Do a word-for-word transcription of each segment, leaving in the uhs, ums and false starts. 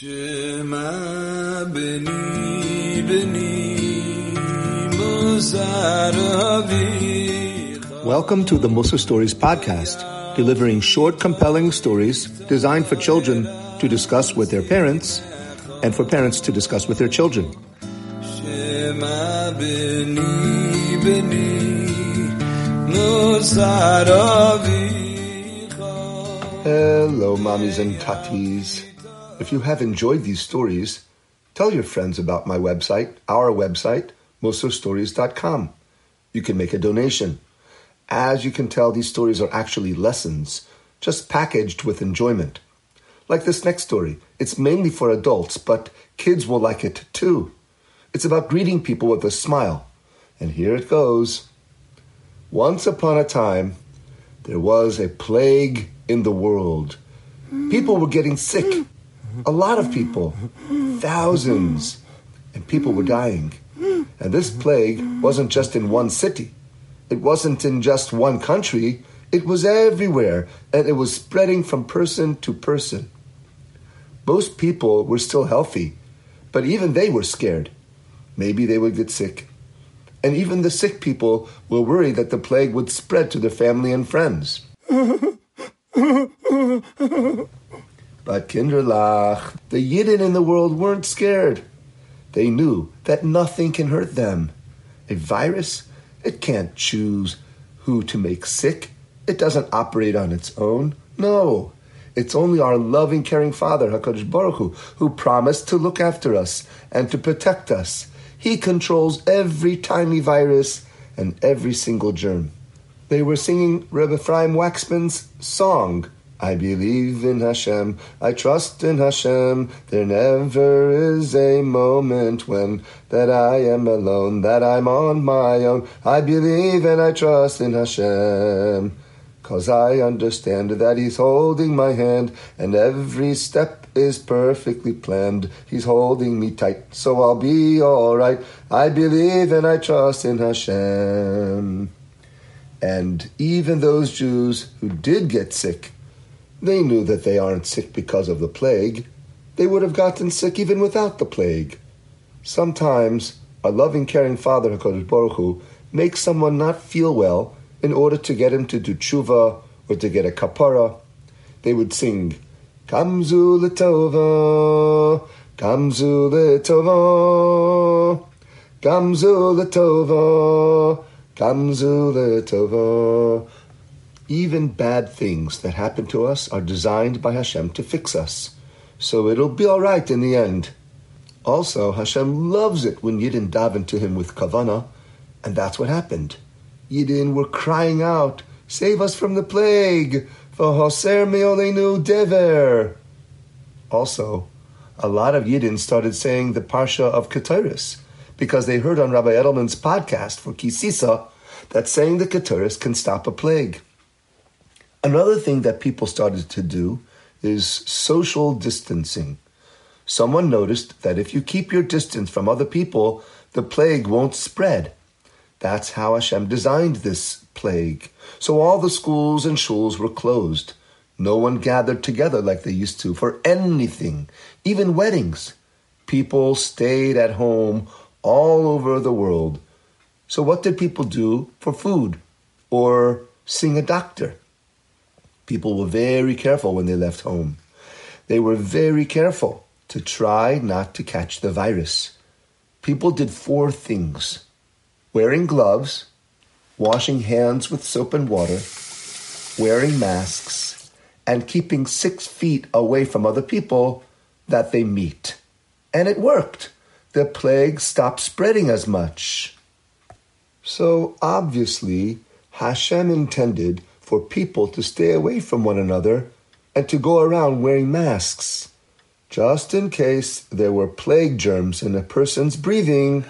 Shema beni beni Mosar Avicha. Welcome to the Mussar Stories podcast, delivering short, compelling stories designed for children to discuss with their parents and for parents to discuss with their children. Shema beni beni Mosar Avicha. Hello, mommies and tatis. If you have enjoyed these stories, tell your friends about my website, our website, mussar stories dot com. You can make a donation. As you can tell, these stories are actually lessons, just packaged with enjoyment. Like this next story. It's mainly for adults, but kids will like it too. It's about greeting people with a smile. And here it goes. Once upon a time, there was a plague in the world. People were getting sick. A lot of people, thousands, and people were dying. And this plague wasn't just in one city. It wasn't in just one country. It was everywhere, and it was spreading from person to person. Most people were still healthy, but even they were scared. Maybe they would get sick. And even the sick people were worried that the plague would spread to their family and friends. But Kinderlach, the Yidden in the world weren't scared. They knew that nothing can hurt them. A virus, it can't choose who to make sick. It doesn't operate on its own. No, it's only our loving, caring Father, HaKadosh Baruch Hu, who promised to look after us and to protect us. He controls every tiny virus and every single germ. They were singing Reb Ephraim Waxman's song, I believe in Hashem, I trust in Hashem, there never is a moment when that I am alone, that I'm on my own. I believe and I trust in Hashem, 'cause I understand that He's holding my hand, and every step is perfectly planned. He's holding me tight, so I'll be alright. I believe and I trust in Hashem. And even those Jews who did get sick, they knew that they aren't sick because of the plague. They would have gotten sick even without the plague. Sometimes a loving, caring Father, HaKadosh Baruch Hu, makes someone not feel well in order to get him to do tshuva or to get a kapara. They would sing, Kamzu l'tova, Kamzu l'tova, Kamzu l'tova, Kamzu l'tova. Even bad things that happen to us are designed by Hashem to fix us. So it'll be all right in the end. Also, Hashem loves it when Yidden daven to Him with kavanah, and that's what happened. Yidden were crying out, save us from the plague, v'hoser me'olenu dever. Also, a lot of Yidden started saying the Parsha of Keturis, because they heard on Rabbi Edelman's podcast for Kisisa that saying the Keturis can stop a plague. Another thing that people started to do is social distancing. Someone noticed that if you keep your distance from other people, the plague won't spread. That's how Hashem designed this plague. So all the schools and shuls were closed. No one gathered together like they used to for anything, even weddings. People stayed at home all over the world. So what did people do for food or seeing a doctor? People were very careful when they left home. They were very careful to try not to catch the virus. People did four things: wearing gloves, washing hands with soap and water, wearing masks, and keeping six feet away from other people that they meet. And it worked. The plague stopped spreading as much. So obviously, Hashem intended for people to stay away from one another and to go around wearing masks, just in case there were plague germs in a person's breathing.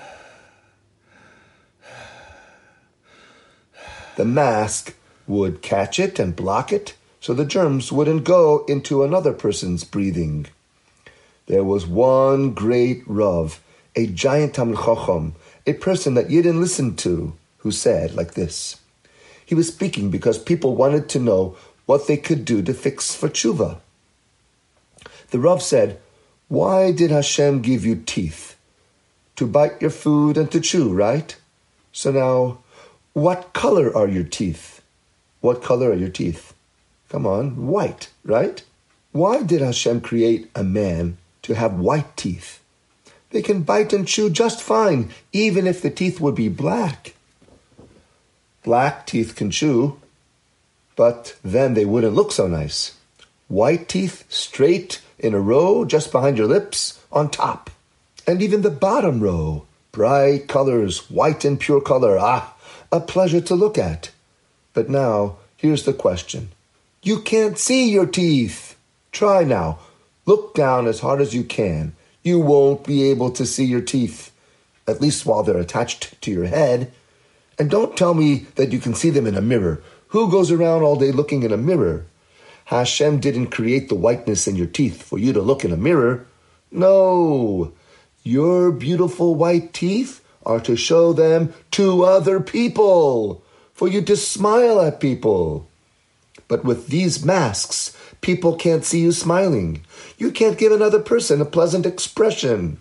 The mask would catch it and block it, so the germs wouldn't go into another person's breathing. There was one great Rav, a giant Talmid Chacham, a person that Yidden listened to, who said like this. He was speaking because people wanted to know what they could do to fix for tshuva. The Rav said, Why did Hashem give you teeth? To bite your food and to chew, right? So now, what color are your teeth? What color are your teeth? Come on, white, right? Why did Hashem create a man to have white teeth? They can bite and chew just fine, even if the teeth would be black. Black teeth can chew, but then they wouldn't look so nice. White teeth, straight in a row, just behind your lips, on top. And even the bottom row, bright colors, white and pure color. Ah, a pleasure to look at. But now, here's the question. You can't see your teeth. Try now. Look down as hard as you can. You won't be able to see your teeth, at least while they're attached to your head. And don't tell me that you can see them in a mirror. Who goes around all day looking in a mirror? Hashem didn't create the whiteness in your teeth for you to look in a mirror. No. Your beautiful white teeth are to show them to other people, for you to smile at people. But with these masks, people can't see you smiling. You can't give another person a pleasant expression.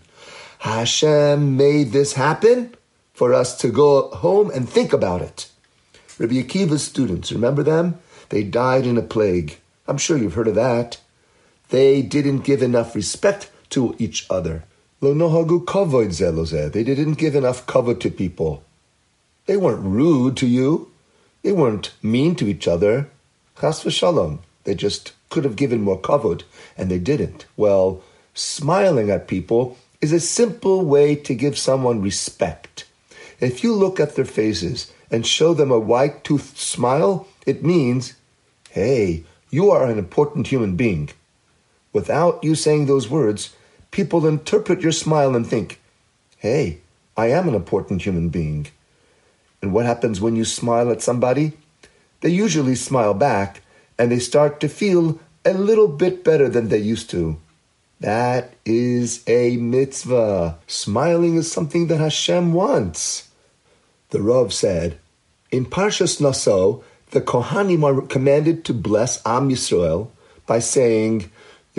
Hashem made this happen for us to go home and think about it. Rabbi Akiva's students, remember them? They died in a plague. I'm sure you've heard of that. They didn't give enough respect to each other. Lo nohagu kavod ze lo ze. They didn't give enough kavod to people. They weren't rude to you. They weren't mean to each other. Chas v'shalom. They just could have given more kavod, and they didn't. Well, smiling at people is a simple way to give someone respect. If you look at their faces and show them a white-toothed smile, it means, hey, you are an important human being. Without you saying those words, people interpret your smile and think, hey, I am an important human being. And what happens when you smile at somebody? They usually smile back, and they start to feel a little bit better than they used to. That is a mitzvah. Smiling is something that Hashem wants. The Rav said, in Parshas Naso, the Kohanim are commanded to bless Am Yisrael by saying,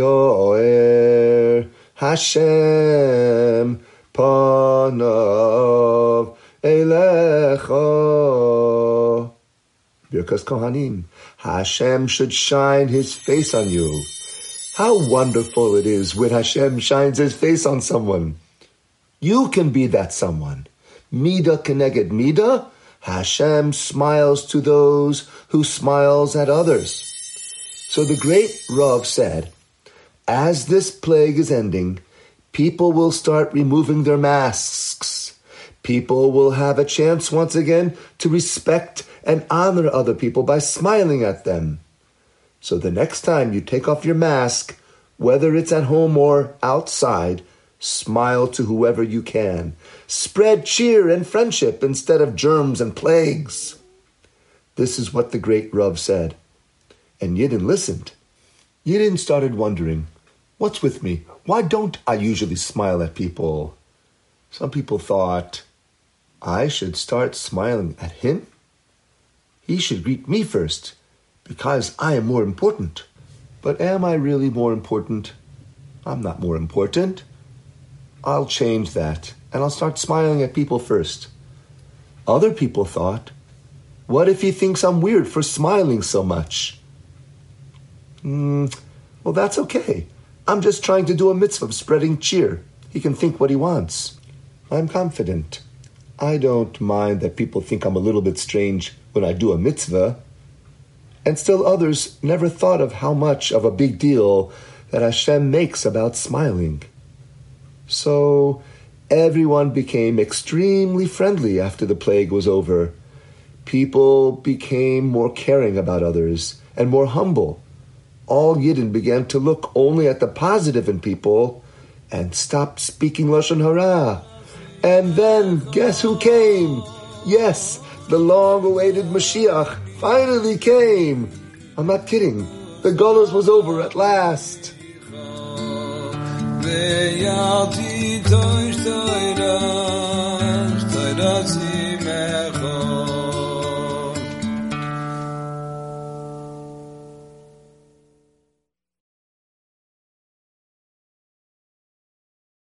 Yo'er Hashem panav elecha. Birkas Kohanim. Hashem should shine his face on you. How wonderful it is when Hashem shines his face on someone. You can be that someone. Mida keneged mida. Hashem smiles to those who smiles at others. So the great Rav said, as this plague is ending, people will start removing their masks. People will have a chance once again to respect and honor other people by smiling at them. So the next time you take off your mask, whether it's at home or outside, smile to whoever you can. Spread cheer and friendship instead of germs and plagues. This is what the great Rav said. And Yidden listened. Yidden started wondering, what's with me? Why don't I usually smile at people? Some people thought, I should start smiling at him? He should greet me first, because I am more important. But am I really more important? I'm not more important. I'll change that, and I'll start smiling at people first. Other people thought, what if he thinks I'm weird for smiling so much? Mm, well, that's okay. I'm just trying to do a mitzvah of spreading cheer. He can think what he wants. I'm confident. I don't mind that people think I'm a little bit strange when I do a mitzvah. And still others never thought of how much of a big deal that Hashem makes about smiling. So everyone became extremely friendly after the plague was over. People became more caring about others and more humble. All Yidden began to look only at the positive in people and stopped speaking Lashon Hara. And then, guess who came? Yes, the long-awaited Mashiach finally came. I'm not kidding. The Golus was over at last. Ve'yalti tosh toira